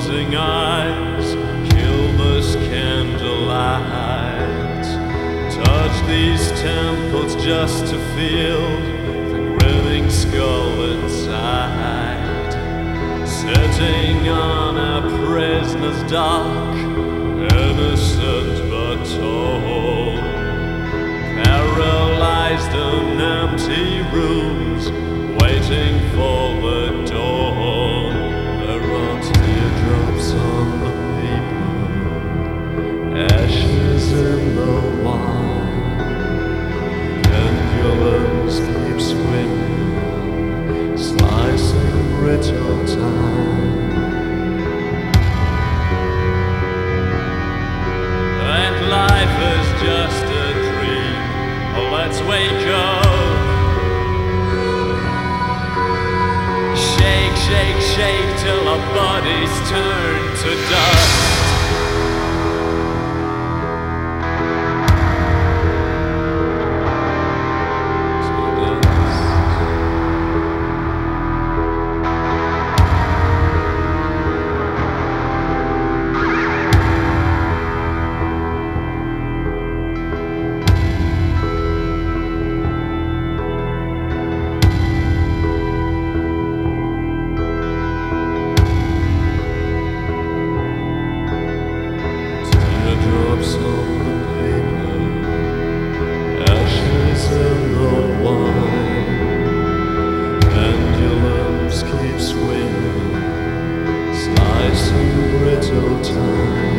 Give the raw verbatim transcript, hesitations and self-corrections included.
closing eyes, kill this candlelight. Touch these temples just to feel the grinning skull inside. Sitting on a prisoner's dock, innocent but told. Paralyzed in empty rooms, waiting for the dawn. There are teardrops on the paper, ashes in the wine. Pendulums keep swimming, slicing brittle time. And life is just a dream. Oh, let's wake up. Shake, shake, shake till our bodies turn to dust. Drops on the paper, ashes in the wine. Pendulums keep swinging, slicing brittle time.